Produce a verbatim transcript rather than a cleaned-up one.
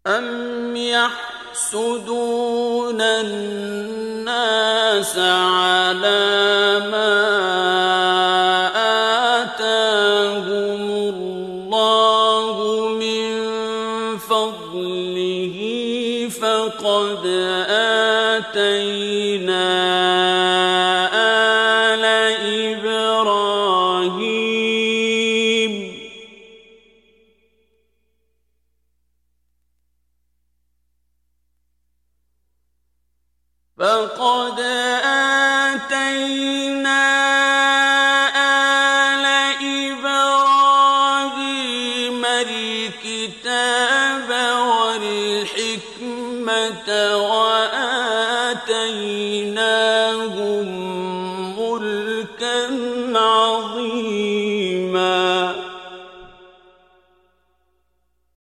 أَمْ يَحْسُدُونَ النَّاسَ عَلَىٰ مَا آتَاهُمُ اللَّهُ مِن فَضْلِهِ فَقَدْ آتَيْنَا آلَ إِبْرَاهِيمَ فَقَدْ آتَيْنَا آلَ إِبْرَاهِيمَ الْكِتَابَ وَالْحِكْمَةَ